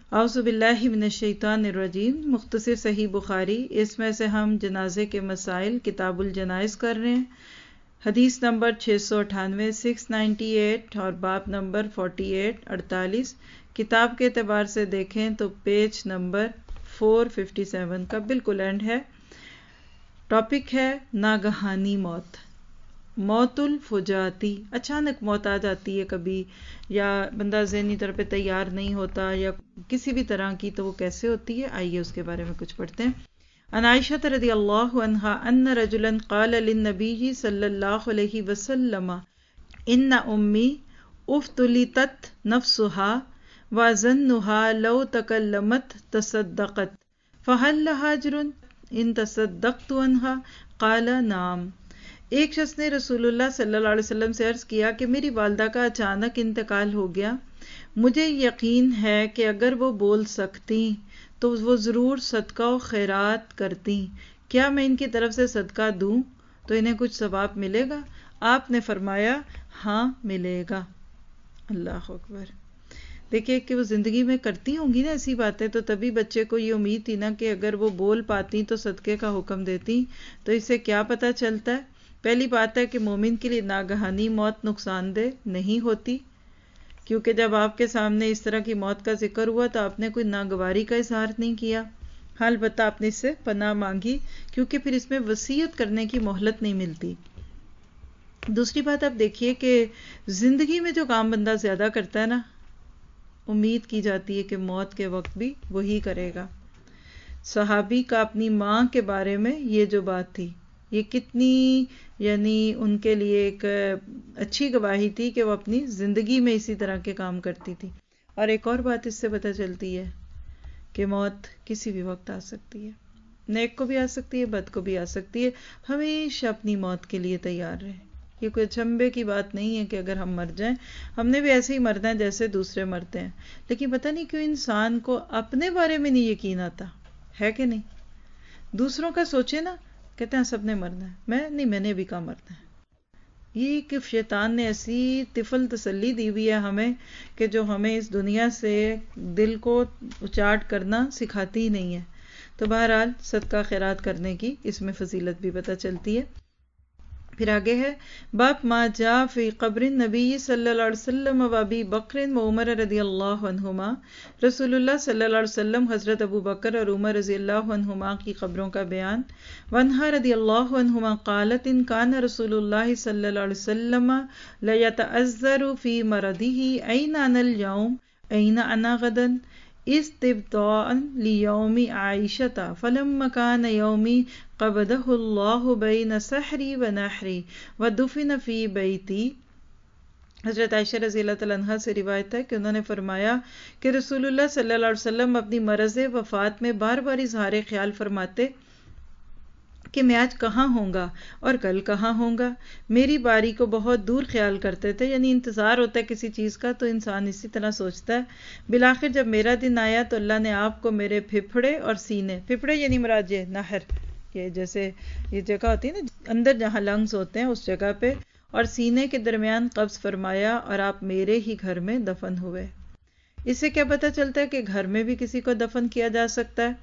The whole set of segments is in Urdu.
اعوذ باللہ من الشیطان الرجیم. مختصر صحیح بخاری، اس میں سے ہم جنازے کے مسائل کتاب الجنائز کر رہے ہیں. حدیث نمبر 698 698 اور باب نمبر 48 کتاب کے اعتبار سے دیکھیں تو پیج نمبر 457 کا بالکل اینڈ ہے. ٹاپک ہے ناگہانی موت، موت الفجاتی. اچانک موت آ جاتی ہے کبھی، یا بندہ ذہنی طور پہ تیار نہیں ہوتا، یا کسی بھی طرح کی، تو وہ کیسے ہوتی ہے، آئیے اس کے بارے میں کچھ پڑھتے ہیں. عن عائشہ رضی اللہ عنہا ان رجلا قال للنبی صلی اللہ علیہ وسلم ان امی افتلتت نفسها وظنها لو تکلمت تصدقت فهل لها اجر ان تصدقت عنها قال نعم. ایک شخص نے رسول اللہ صلی اللہ علیہ وسلم سے عرض کیا کہ میری والدہ کا اچانک انتقال ہو گیا، مجھے یقین ہے کہ اگر وہ بول سکتی تو وہ ضرور صدقہ و خیرات کرتی، کیا میں ان کی طرف سے صدقہ دوں تو انہیں کچھ ثواب ملے گا؟ آپ نے فرمایا ہاں ملے گا. اللہ اکبر. دیکھیے کہ وہ زندگی میں کرتی ہوں گی نا ایسی باتیں، تو تبھی بچے کو یہ امید تھی نا کہ اگر وہ بول پاتی تو صدقے کا حکم دیتی. تو اس سے کیا پتہ چلتا ہے؟ پہلی بات ہے کہ مومن کے لیے ناگہانی موت نقصان دہ نہیں ہوتی، کیونکہ جب آپ کے سامنے اس طرح کی موت کا ذکر ہوا تو آپ نے کوئی ناگواری کا اظہار نہیں کیا. البتہ آپ نے اس سے پناہ مانگی، کیونکہ پھر اس میں وصیت کرنے کی مہلت نہیں ملتی. دوسری بات آپ دیکھیے کہ زندگی میں جو کام بندہ زیادہ کرتا ہے نا، امید کی جاتی ہے کہ موت کے وقت بھی وہی کرے گا. صحابی کا اپنی ماں کے بارے میں یہ جو بات تھی، یہ کتنی ان کے لیے ایک اچھی گواہی تھی کہ وہ اپنی زندگی میں اسی طرح کے کام کرتی تھی. اور ایک اور بات اس سے پتہ چلتی ہے کہ موت کسی بھی وقت آ سکتی ہے، نیک کو بھی آ سکتی ہے، بد کو بھی آ سکتی ہے. ہمیشہ اپنی موت کے لیے تیار رہیں. یہ کوئی اچنبھے کی بات نہیں ہے کہ اگر ہم مر جائیں، ہم نے بھی ایسے ہی مرنا ہے جیسے دوسرے مرتے ہیں. لیکن پتہ نہیں کیوں انسان کو اپنے بارے میں نہیں یقین آتا ہے کہ نہیں. دوسروں کا سوچے نا، کہتے ہیں سب نے مرنا ہے، میں نے بھی کہا مرنا ہے. یہ کہ شیطان نے ایسی طفل تسلی دی ہوئی ہے ہمیں کہ جو ہمیں اس دنیا سے دل کو اچاٹ کرنا سکھاتی ہی نہیں ہے. تو بہرحال صدقہ خیرات کرنے کی اس میں فضیلت بھی پتہ چلتی ہے. پھر آگے ہے باب ما جاء فی قبر النبی صلی اللہ علیہ وسلم و ابی بکر و عمر رضی اللہ عنہما. رسول اللہ صلی اللہ علیہ وسلم، حضرت ابو بکر اور عمر رضی اللہ عنہما کی قبروں کا بیان. وانہا رضی اللہ عنہما قالت ان کان رسول اللہ صلی اللہ علیہ وسلم لیتعذر فی مرضہ این انا اليوم این انا غدا استبطاء لیوم عائشۃ فلما کان یومی قبضہ اللہ بین سحری و نحری ودفن فی بیتی. حضرت عائشہ رضی اللہ تعالیٰ عنہ سے روایت ہے کہ انہوں نے فرمایا کہ رسول اللہ صلی اللہ علیہ وسلم اپنی مرض وفات میں بار بار اظہار خیال فرماتے کہ میں آج کہاں ہوں گا اور کل کہاں ہوں گا. میری باری کو بہت دور خیال کرتے تھے، یعنی انتظار ہوتا ہے کسی چیز کا تو انسان اسی طرح سوچتا ہے. بالآخر جب میرا دن آیا تو اللہ نے آپ کو میرے پھپھڑے اور سینے، پھپھڑے یعنی مراد یہ نہر، یہ جیسے یہ جگہ ہوتی ہے نا اندر جہاں لنگز ہوتے ہیں اس جگہ پہ، اور سینے کے درمیان قبض فرمایا اور آپ میرے ہی گھر میں دفن ہوئے. اس سے کیا پتہ چلتا ہے کہ گھر میں بھی کسی کو دفن کیا جا سکتا ہے.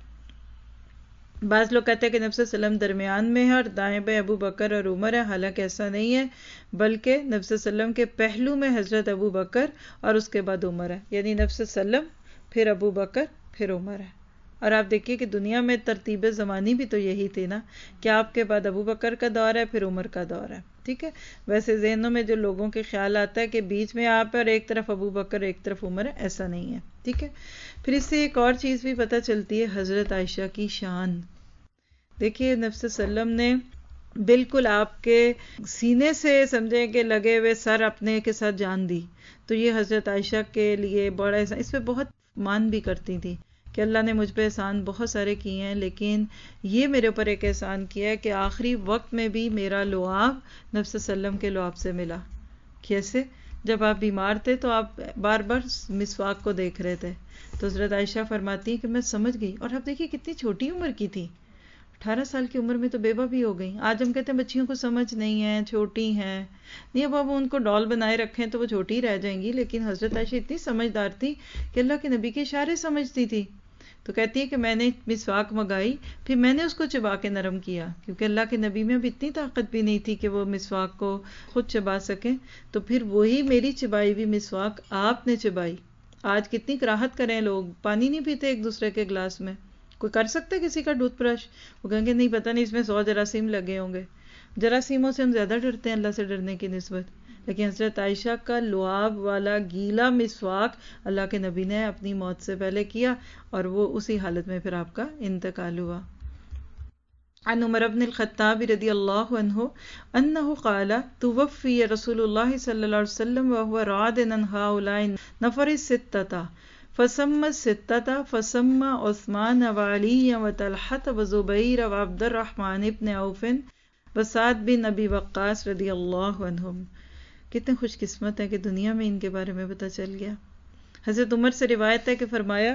بعض لوگ کہتے ہیں کہ نبی صلی اللہ علیہ وسلم درمیان میں ہے اور دائیں بائیں ابو بکر اور عمر ہے، حالانکہ ایسا نہیں ہے، بلکہ نبی صلی اللہ علیہ وسلم کے پہلو میں حضرت ابو بکر اور اس کے بعد عمر ہے، یعنی نبی صلی اللہ علیہ وسلم پھر ابو بکر پھر عمر ہے. اور آپ دیکھیے کہ دنیا میں ترتیب زمانی بھی تو یہی تھی نا کہ آپ کے بعد ابو بکر کا دور ہے، پھر عمر کا دور ہے. ٹھیک ہے، ویسے ذہنوں میں جو لوگوں کے خیال آتا ہے کہ بیچ میں آپ اور ایک طرف ابو بکر ایک طرف عمر ہے، ایسا نہیں ہے. ٹھیک ہے. پھر اس سے ایک اور چیز بھی پتہ چلتی ہے، حضرت عائشہ کی شان. دیکھیے نبی صلی اللہ علیہ وسلم نے بالکل آپ کے سینے سے سمجھیں کہ لگے ہوئے سر اپنے کے ساتھ جان دی. تو یہ حضرت عائشہ کے لیے بڑا اس پہ بہت مان بھی کرتی تھی کہ اللہ نے مجھ پہ احسان بہت سارے کیے ہیں، لیکن یہ میرے اوپر ایک احسان کیا ہے کہ آخری وقت میں بھی میرا لعاب نبی صلی اللہ علیہ وسلم کے لعاب سے ملا. کیسے؟ جب آپ بیمار تھے تو آپ بار بار مسواک کو دیکھ رہے تھے. تو حضرت عائشہ فرماتی کہ میں سمجھ گئی. اور آپ دیکھیے کتنی چھوٹی عمر کی تھی، 18 سال کی عمر میں تو بیوہ بھی ہو گئیں. آج ہم کہتے ہیں بچیوں کو سمجھ نہیں ہے، چھوٹی ہیں. نہیں، اب ان کو ڈال بنائے رکھیں تو وہ چھوٹی رہ جائیں گی. لیکن حضرت عائشہ اتنی سمجھدار تھی کہ اللہ کے نبی کے اشارے سمجھتی تھی. تو کہتی ہے کہ میں نے مسواک منگائی، پھر میں نے اس کو چبا کے نرم کیا، کیونکہ اللہ کے نبی میں اب اتنی طاقت بھی نہیں تھی کہ وہ مسواک کو خود چبا سکیں. تو پھر وہی میری چبائی ہوئی مسواک آپ نے چبائی. آج کتنی کراہت کریں لوگ، پانی نہیں پیتے ایک دوسرے کے گلاس میں. کوئی کر سکتا ہے کسی کا ٹوتھ برش؟ وہ کہیں گے نہیں، پتہ نہیں اس میں 100 جراثیم لگے ہوں گے. جراثیموں سے ہم زیادہ ڈرتے ہیں اللہ سے ڈرنے کی نسبت. لیکن حضرت عائشہ کا لعاب والا گیلا مسواک اللہ کے نبی نے اپنی موت سے پہلے کیا، اور وہ اسی حالت میں پھر آپ کا انتقال ہوا. عن عمر بن الخطاب رضی اللہ عنہ انہ قال توفی رسول اللہ صلی اللہ علیہ وسلم وهو راض عن هؤلاء نفر الستة فسمى الستة فسمى عثمان وعلي وطلحة وزبير وعبد الرحمن بن عوف وسعد بن ابی وقاص رضی اللہ عنہم. کتنے خوش قسمت ہیں کہ دنیا میں ان کے بارے میں پتہ چل گیا. حضرت عمر سے روایت ہے کہ فرمایا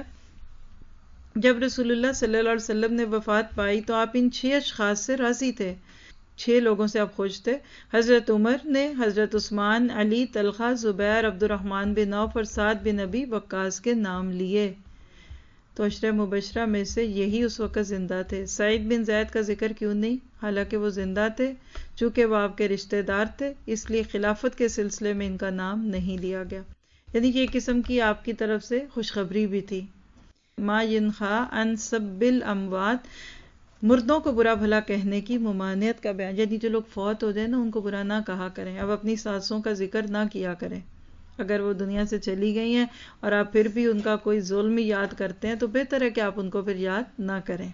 جب رسول اللہ صلی اللہ علیہ وسلم نے وفات پائی تو آپ ان 6 اشخاص سے راضی تھے، 6 لوگوں سے آپ خوش تھے. حضرت عمر نے حضرت عثمان، علی، طلحہ، زبیر، عبد الرحمن بن عوف اور سعد بن ابی وقاص کے نام لیے. تو عشرہ مبشرہ میں سے یہی اس وقت زندہ تھے. سعید بن زید کا ذکر کیوں نہیں؟ حالانکہ وہ زندہ تھے. چونکہ وہ آپ کے رشتہ دار تھے اس لیے خلافت کے سلسلے میں ان کا نام نہیں لیا گیا. یعنی کہ ایک قسم کی آپ کی طرف سے خوشخبری بھی تھی. ما ینہا عن سب الاموات، مردوں کو برا بھلا کہنے کی ممانعت کا بیان. یعنی جو لوگ فوت ہو جائیں نا ان کو برا نہ کہا کریں. اب اپنی ساسوں کا ذکر نہ کیا کریں. اگر وہ دنیا سے چلی گئی ہیں اور آپ پھر بھی ان کا کوئی ظلم یاد کرتے ہیں تو بہتر ہے کہ آپ ان کو پھر یاد نہ کریں.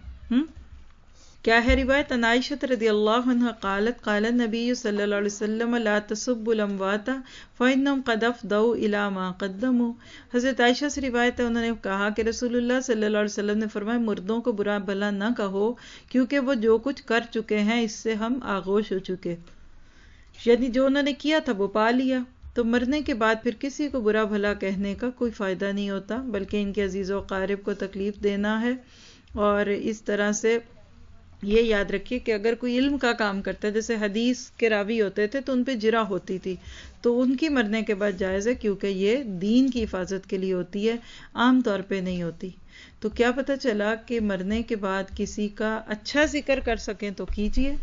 کیا ہے روایت؟ عن عائشہ رضی اللہ عنہا قالت قال النبی صلی اللہ علیہ وسلم لا تسبوا الاموات فانهم قد افضوا الى ما قدموا. حضرت عائشہ سے روایت ہے، انہوں نے کہا کہ رسول اللہ صلی اللہ علیہ وسلم نے فرمایا مردوں کو برا بھلا نہ کہو کیونکہ وہ جو کچھ کر چکے ہیں اس سے ہم آغوش ہو چکے. یعنی جو انہوں نے کیا تھا وہ پا لیا. تو مرنے کے بعد پھر کسی کو برا بھلا کہنے کا کوئی فائدہ نہیں ہوتا، بلکہ ان کے عزیز و اقارب کو تکلیف دینا ہے. اور اس طرح سے یہ یاد رکھیے کہ اگر کوئی علم کا کام کرتا ہے، جیسے حدیث کے راوی ہوتے تھے تو ان پہ جرح ہوتی تھی، تو ان کی مرنے کے بعد جائز ہے، کیونکہ یہ دین کی حفاظت کے لیے ہوتی ہے، عام طور پہ نہیں ہوتی. تو کیا پتہ چلا کہ مرنے کے بعد کسی کا اچھا ذکر کر سکیں تو کیجئے،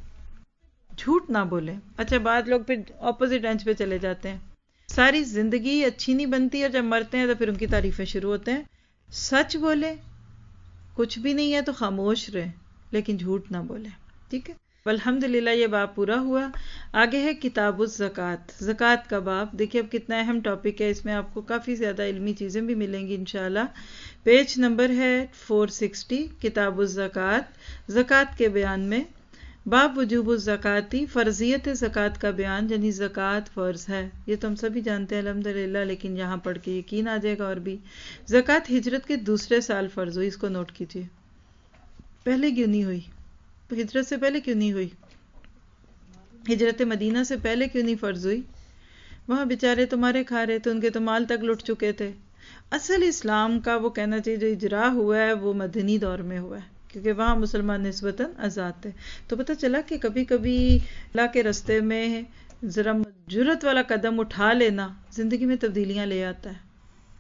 جھوٹ نہ بولیں. اچھا، بعض لوگ پھر اپوزٹ اینچ پہ چلے جاتے ہیں، ساری زندگی اچھی نہیں بنتی اور جب مرتے ہیں تو پھر ان کی تعریفیں شروع ہوتے ہیں. سچ بولیں، کچھ بھی نہیں ہے تو خاموش رہیں، لیکن جھوٹ نہ بولیں. ٹھیک ہے، الحمدللہ یہ باب پورا ہوا. آگے ہے کتاب الزکوٰۃ، زکوٰۃ کا باب. دیکھیے اب کتنا اہم ٹاپک ہے، اس میں آپ کو کافی زیادہ علمی چیزیں بھی ملیں گی انشاءاللہ. پیج نمبر ہے 460، کتاب الزکوٰۃ، زکوٰۃ کے بیان میں. باب وجوب الزکاتی، فرضیت زکوٰۃ کا بیان، یعنی زکوٰۃ فرض ہے. یہ تو ہم سبھی جانتے ہیں الحمدللہ، لیکن یہاں پڑھ کے یقین آ جائے گا. اور بھی زکوٰۃ ہجرت کے دوسرے سال فرض ہوئی، اس کو نوٹ کیجیے. پہلے کیوں نہیں ہوئی؟ ہجرت سے پہلے کیوں نہیں ہوئی؟ ہجرت مدینہ سے پہلے کیوں نہیں فرض ہوئی؟ وہاں بیچارے تمہارے کھا رہے تھے، ان کے تو مال تک لٹ چکے تھے. اصل اسلام کا وہ کہنا چاہیے جو اجرا ہوا ہے وہ مدنی دور میں ہوا ہے، کیونکہ وہاں مسلمان نسبتاً آزاد تھے. تو پتہ چلا کہ کبھی کبھی اللہ کے رستے میں ذرا جرأت والا قدم اٹھا لینا زندگی میں تبدیلیاں لے آتا ہے.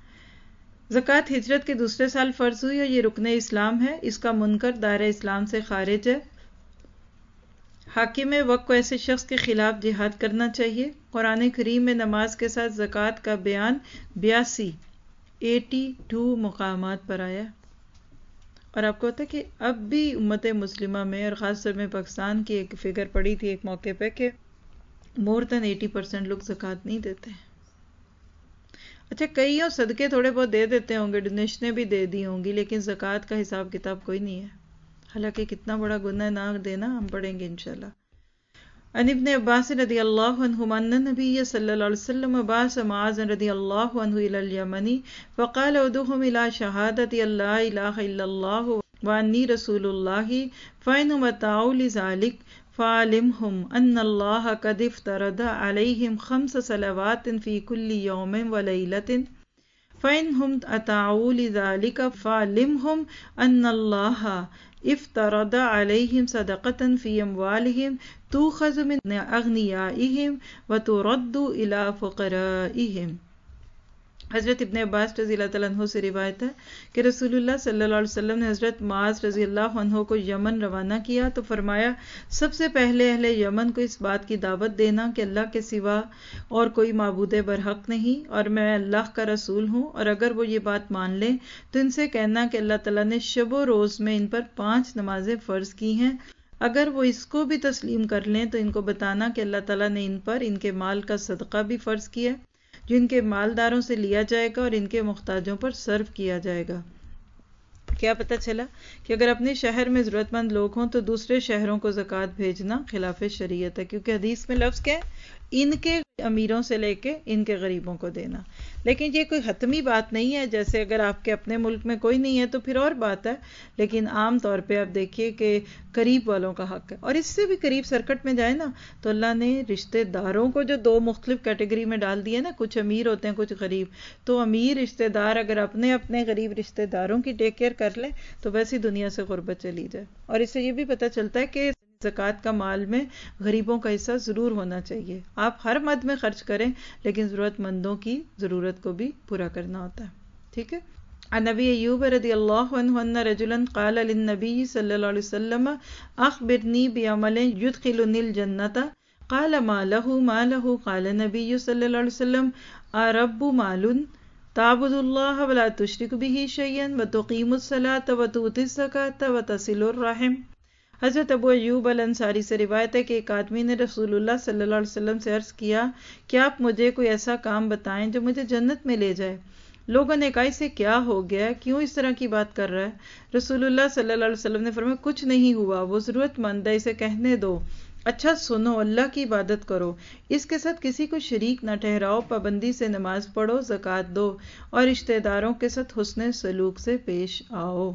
زکوٰۃ ہجرت کے دوسرے سال فرض ہوئی اور یہ رکن اسلام ہے. اس کا منکر دائرہ اسلام سے خارج ہے. حاکم وقت کو ایسے شخص کے خلاف جہاد کرنا چاہیے. قرآن کریم میں نماز کے ساتھ زکوٰۃ کا بیان 82 مقامات پر آیا. اور آپ کو پتہ ہے کہ اب بھی امت مسلمہ میں اور خاص طور میں پاکستان کی ایک فگر پڑی تھی ایک موقع پہ کہ مور دین 80% لوگ زکوٰۃ نہیں دیتے. اچھا، کئی اور صدقے تھوڑے بہت دے دیتے ہوں گے، ڈونیشنیں بھی دے دی ہوں گی، لیکن زکوٰۃ کا حساب کتاب کوئی نہیں ہے. حالانکہ کتنا بڑا گناہ نہ دینا ہم پڑھیں گے انشاءاللہ. عن ابن عباس رضی اللہ عنہما ان النبی صلی اللہ علیہ وسلم بعث معاذ رضی اللہ عنہ الى الیمن فقال ادعوهم الى شہادة ان لا الہ الا اللہ وانی رسول اللہ فإنهم اطاعوا لذلك فعلمهم ان اللہ قد افترض علیہم 5 صلوات فی کل یوم ولیلۃ فإنهم اطاعوا لذلك فعلمهم ان اللہ افترض علیہم صدقۃ فی اموالہم تؤخذ من اغنیائہم وترد الی فقرائہم۔ حضرت ابن عباس رضی اللہ تعالیٰ عنہ سے روایت ہے کہ رسول اللہ صلی اللہ علیہ وسلم نے حضرت معاذ رضی اللہ عنہ کو یمن روانہ کیا تو فرمایا سب سے پہلے اہل یمن کو اس بات کی دعوت دینا کہ اللہ کے سوا اور کوئی معبود برحق نہیں اور میں اللہ کا رسول ہوں، اور اگر وہ یہ بات مان لیں تو ان سے کہنا کہ اللہ تعالیٰ نے شب و روز میں ان پر 5 نمازیں فرض کی ہیں، اگر وہ اس کو بھی تسلیم کر لیں تو ان کو بتانا کہ اللہ تعالیٰ نے ان پر ان کے مال کا صدقہ بھی فرض کیا ہے جو ان کے مالداروں سے لیا جائے گا اور ان کے محتاجوں پر صرف کیا جائے گا۔ کیا پتہ چلا کہ اگر اپنے شہر میں ضرورت مند لوگ ہوں تو دوسرے شہروں کو زکوٰۃ بھیجنا خلاف شریعت ہے، کیونکہ حدیث میں لفظ کیا ہے، ان کے امیروں سے لے کے ان کے غریبوں کو دینا۔ لیکن یہ کوئی حتمی بات نہیں ہے، جیسے اگر آپ کے اپنے ملک میں کوئی نہیں ہے تو پھر اور بات ہے، لیکن عام طور پہ آپ دیکھیے کہ قریب والوں کا حق ہے، اور اس سے بھی قریب سرکٹ میں جائے نا تو اللہ نے رشتہ داروں کو جو 2 مختلف کیٹیگری میں ڈال دیا نا، کچھ امیر ہوتے ہیں کچھ غریب، تو امیر رشتہ دار اگر اپنے اپنے غریب رشتہ داروں کی ٹیک کیئر کر لیں تو ویسی دنیا سے غربت چلی جائے۔ اور اس سے یہ بھی پتہ چلتا ہے کہ زکوٰۃ کا مال میں غریبوں کا حصہ ضرور ہونا چاہیے۔ آپ ہر مد میں خرچ کریں لیکن ضرورت مندوں کی ضرورت کو بھی پورا کرنا ہوتا ہے، ٹھیک ہے۔ عن ابی ایوب رضی اللہ عنہ ان رجلا قال للنبی صلی اللہ علیہ وسلم اخبرنی بعمل يدخلنی الجنۃ قال ما له قال النبی صلی اللہ علیہ وسلم ارب مال تعبد اللہ ولا تشرک به شیئا وتقیم الصلاۃ وتؤتی الزکاۃ وتصل الرحم۔ حضرت ابو ایوب الانصاری سے روایت ہے کہ ایک آدمی نے رسول اللہ صلی اللہ علیہ وسلم سے عرض کیا کہ آپ مجھے کوئی ایسا کام بتائیں جو مجھے جنت میں لے جائے۔ لوگوں نے کہا اسے کیا ہو گیا، کیوں اس طرح کی بات کر رہا ہے؟ رسول اللہ صلی اللہ علیہ وسلم نے فرمایا کچھ نہیں ہوا، وہ ضرورت مند ہے، اسے کہنے دو۔ اچھا سنو، اللہ کی عبادت کرو، اس کے ساتھ کسی کو شریک نہ ٹھہراؤ، پابندی سے نماز پڑھو، زکوٰۃ دو، اور رشتہ داروں کے ساتھ حسن سلوک سے پیش آؤ۔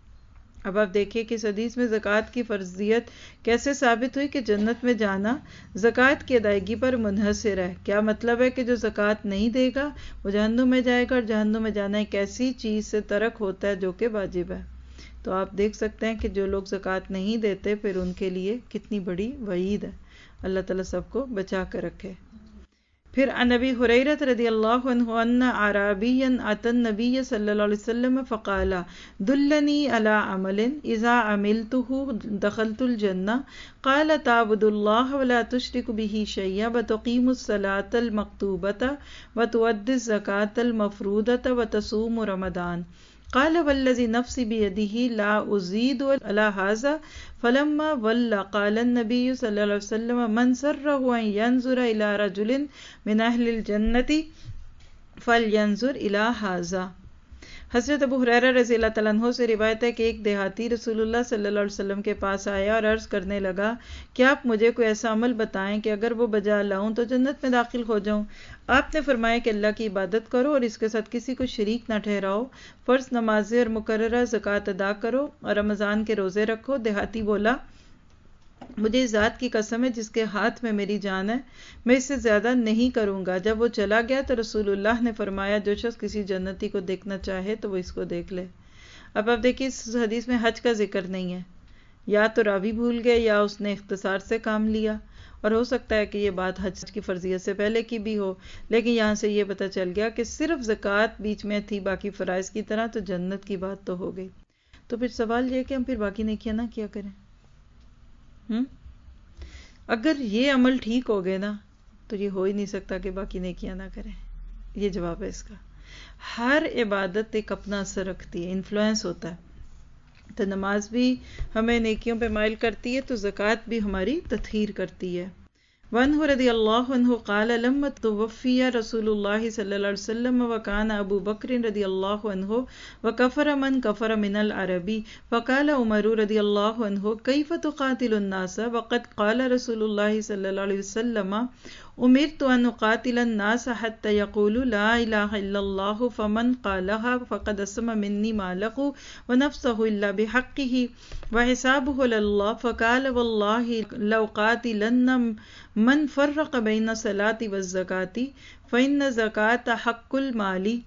اب آپ دیکھیے کہ اس حدیث میں زکوٰۃ کی فرضیت کیسے ثابت ہوئی کہ جنت میں جانا زکوٰۃ کی ادائیگی پر منحصر ہے۔ کیا مطلب ہے کہ جو زکوٰۃ نہیں دے گا وہ جہنم میں جائے گا، اور جہنم میں جانا ایک ایسی چیز سے ترک ہوتا ہے جو کہ واجب ہے۔ تو آپ دیکھ سکتے ہیں کہ جو لوگ زکوٰۃ نہیں دیتے پھر ان کے لیے کتنی بڑی وعید ہے۔ اللہ تعالیٰ سب کو بچا کر رکھے۔ پھر عن ابی ہریرہ رضی اللہ عنہ ان اعرابیا اتى النبی صلی اللہ علیہ وسلم فقال دلنی علی عمل اذا عملته دخلت الجنہ قال تعبد اللہ ولا تشرک به شیئا وتقیم الصلاة المکتوبۃ وتؤدی الزکاۃ المفروضۃ وتصوم رمضان قال والذی نفسی بیدہ لا ازید علی ھذا فلما ول قال النبی صلی اللہ علیہ وسلم من سرہ ان ینظر الی رجل من اہل الجنۃ فلینظر الی ھذا۔ حضرت ابو ہریرہ رضی اللہ تعالیٰ عنہ سے روایت ہے کہ ایک دیہاتی رسول اللہ صلی اللہ علیہ وسلم کے پاس آیا اور عرض کرنے لگا کہ آپ مجھے کوئی ایسا عمل بتائیں کہ اگر وہ بجا لاؤں تو جنت میں داخل ہو جاؤں۔ آپ نے فرمایا کہ اللہ کی عبادت کرو اور اس کے ساتھ کسی کو شریک نہ ٹھہراؤ، فرض نمازیں اور مقررہ زکوٰۃ ادا کرو اور رمضان کے روزے رکھو۔ دیہاتی بولا مجھے اس ذات کی قسم ہے جس کے ہاتھ میں میری جان ہے، میں اس سے زیادہ نہیں کروں گا۔ جب وہ چلا گیا تو رسول اللہ نے فرمایا جو شخص کسی جنتی کو دیکھنا چاہے تو وہ اس کو دیکھ لے۔ اب آپ دیکھیے اس حدیث میں حج کا ذکر نہیں ہے، یا تو راوی بھول گئے یا اس نے اختصار سے کام لیا، اور ہو سکتا ہے کہ یہ بات حج کی فرضیت سے پہلے کی بھی ہو، لیکن یہاں سے یہ پتہ چل گیا کہ صرف زکوٰۃ بیچ میں تھی، باقی فرائض کی طرح تو جنت کی بات تو ہو گئی۔ تو پھر سوال یہ کہ ہم پھر باقی نیکیاں نہ کیا کریں؟ اگر یہ عمل ٹھیک ہو گئے نا تو یہ ہو ہی نہیں سکتا کہ باقی نیکیاں نہ کریں۔ یہ جواب ہے اس کا۔ ہر عبادت ایک اپنا اثر رکھتی ہے، انفلوئنس ہوتا ہے۔ تو نماز بھی ہمیں نیکیوں پہ مائل کرتی ہے، تو زکوٰۃ بھی ہماری تطہیر کرتی ہے۔ وعنہ رضی اللہ عنہ قال لما توفی رسول اللہ صلی اللہ علیہ وسلم وکان ابو بکر رضی اللہ عنہ وکفر من کفر من العرب فقال عمر رضی اللہ عنہ کیف تقاتل الناس وقد قال رسول اللہ صلی اللہ علیہ وسلم امرت ان اقاتل الناس حتى يقولوا لا الہ الا اللہ فمن قالها فقد اسم منی ماله ونفسه الا بحقه وحسابه علی اللہ فقال واللہ لو قاتلن من فرق بین الصلاۃ والزکاۃ فإن الزکاۃ حق المال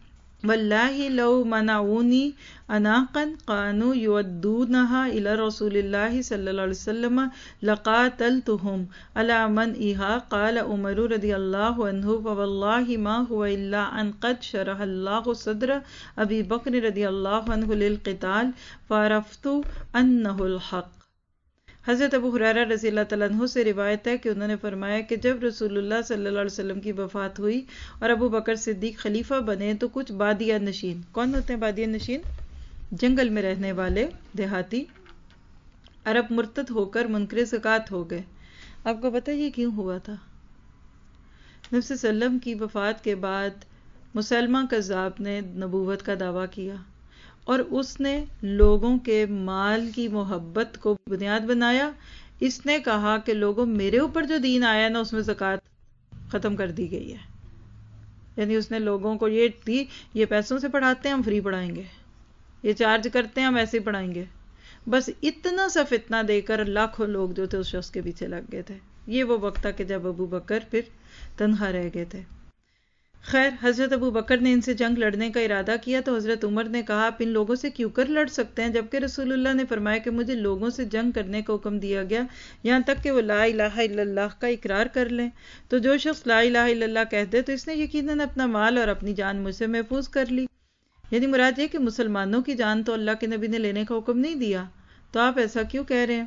واللہ لو منعونی اناقا قانوا یودونہا الی رسول اللہ صلی اللہ علیہ وسلم لقاتلتہم علی منعہا قال عمر رضی اللہ عنہ فواللہ ما هو الا ان قد شرح اللہ صدر ابی بکر رضی اللہ عنہ للقتال فعرفت انہ الحق۔ حضرت ابو ہریرہ رضی اللہ تعالیٰ عنہ سے روایت ہے کہ انہوں نے فرمایا کہ جب رسول اللہ صلی اللہ علیہ وسلم کی وفات ہوئی اور ابو بکر صدیق خلیفہ بنے تو کچھ بادیہ نشین، کون ہوتے ہیں بادیہ نشین؟ جنگل میں رہنے والے دیہاتی عرب مرتد ہو کر منکر زکوٰۃ ہو گئے۔ آپ کو پتہ یہ کیوں ہوا تھا؟ نبی صلی اللہ علیہ وسلم کی وفات کے بعد مسلمہ کذاب نے نبوت کا دعویٰ کیا اور اس نے لوگوں کے مال کی محبت کو بنیاد بنایا۔ اس نے کہا کہ لوگوں میرے اوپر جو دین آیا نا اس میں زکوٰۃ ختم کر دی گئی ہے، یعنی اس نے لوگوں کو یہ دی، یہ پیسوں سے پڑھاتے ہیں ہم فری پڑھائیں گے، یہ چارج کرتے ہیں ہم ایسے ہی پڑھائیں گے، بس اتنا سا فتنہ دے کر لاکھوں لوگ جو تھے اس شخص کے پیچھے لگ گئے تھے۔ یہ وہ وقت تھا کہ جب ابو بکر پھر تنہا رہ گئے تھے۔ خیر، حضرت ابو بکر نے ان سے جنگ لڑنے کا ارادہ کیا تو حضرت عمر نے کہا آپ ان لوگوں سے کیوں کر لڑ سکتے ہیں جبکہ رسول اللہ نے فرمایا کہ مجھے لوگوں سے جنگ کرنے کا حکم دیا گیا یہاں تک کہ وہ لا الہ الا اللہ کا اقرار کر لیں۔ تو جو شخص لا الہ الا اللہ کہہ دے تو اس نے یقیناً اپنا مال اور اپنی جان مجھ سے محفوظ کر لی۔ یعنی مراد یہ کہ مسلمانوں کی جان تو اللہ کے نبی نے لینے کا حکم نہیں دیا، تو آپ ایسا کیوں کہہ رہے ہیں؟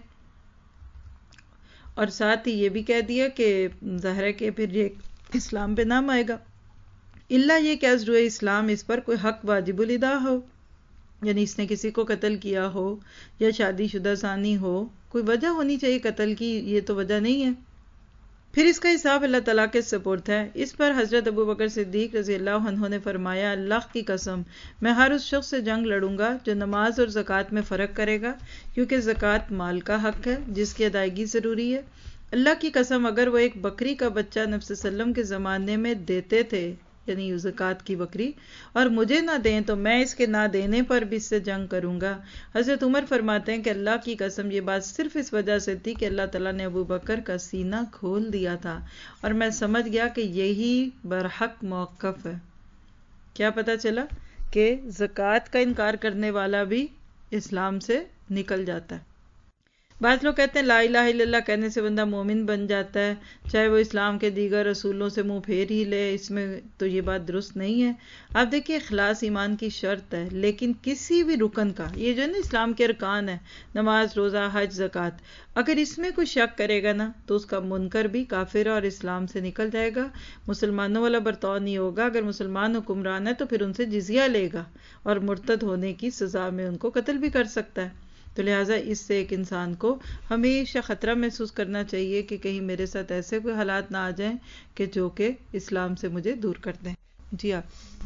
اور ساتھ ہی یہ بھی کہہ دیا کہ ظاہر ہے کہ پھر یہ اسلام پہ نام آئے گا، اللہ یہ کہ ازرو اسلام اس پر کوئی حق واجب الادا ہو، یعنی اس نے کسی کو قتل کیا ہو یا شادی شدہ ثانی ہو، کوئی وجہ ہونی چاہیے قتل کی، یہ تو وجہ نہیں ہے، پھر اس کا حساب اللہ تعالیٰ کے سپرد ہے۔ اس پر حضرت ابو بکر صدیق رضی اللہ عنہ نے فرمایا اللہ کی قسم میں ہر اس شخص سے جنگ لڑوں گا جو نماز اور زکوٰۃ میں فرق کرے گا، کیونکہ زکوٰۃ مال کا حق ہے جس کی ادائیگی ضروری ہے۔ اللہ کی قسم اگر وہ ایک بکری کا بچہ نبی صلی اللہ علیہ وسلم کے زمانے میں دیتے تھے، یعنی زکوٰۃ کی بکری، اور مجھے نہ دیں تو میں اس کے نہ دینے پر بھی اس سے جنگ کروں گا۔ حضرت عمر فرماتے ہیں کہ اللہ کی قسم یہ بات صرف اس وجہ سے تھی کہ اللہ تعالیٰ نے ابو بکر کا سینہ کھول دیا تھا اور میں سمجھ گیا کہ یہی برحق موقف ہے۔ کیا پتہ چلا کہ زکوٰۃ کا انکار کرنے والا بھی اسلام سے نکل جاتا ہے۔ بعض لوگ کہتے ہیں لا الہ الا اللہ کہنے سے بندہ مومن بن جاتا ہے چاہے وہ اسلام کے دیگر رسولوں سے منہ پھیر ہی لے، اس میں تو یہ بات درست نہیں ہے۔ آپ دیکھیے اخلاص ایمان کی شرط ہے، لیکن کسی بھی رکن کا، یہ جو ہے نا اسلام کے ارکان ہے، نماز، روزہ، حج، زکوٰۃ، اگر اس میں کوئی شک کرے گا نا تو اس کا منکر بھی کافر اور اسلام سے نکل جائے گا، مسلمانوں والا برتاؤ نہیں ہوگا۔ اگر مسلمان حکمران ہے تو پھر ان سے جزیہ لے گا اور مرتد ہونے کی سزا میں ان کو قتل بھی کر سکتا ہے۔ تو لہٰذا اس سے ایک انسان کو ہمیشہ خطرہ محسوس کرنا چاہیے کہ کہیں میرے ساتھ ایسے کوئی حالات نہ آ جائیں کہ جو کہ اسلام سے مجھے دور کر دیں۔ جی آپ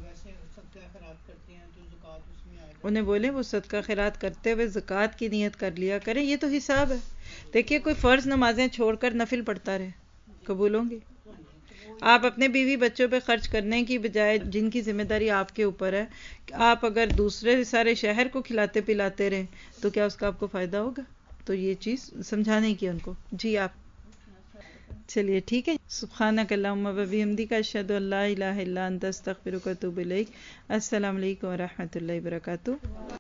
انہیں بولیں وہ صدقہ خیرات کرتے ہوئے زکوٰۃ کی نیت کر لیا کریں، یہ تو حساب ہے۔ دیکھیے کوئی فرض نمازیں چھوڑ کر نفل پڑھتا رہے، قبول ہوں گی؟ آپ اپنے بیوی بچوں پہ خرچ کرنے کی بجائے جن کی ذمہ داری آپ کے اوپر ہے، آپ اگر دوسرے سارے شہر کو کھلاتے پلاتے رہیں تو کیا اس کا آپ کو فائدہ ہوگا؟ تو یہ چیز سمجھانے کی ان کو۔ جی آپ چلیے ٹھیک ہے۔ سبحانک اللہم و بحمدک اشہد ان لا الہ الا انت استغفرک و اتوب الیک۔ السلام علیکم و رحمۃ اللہ وبرکاتہ۔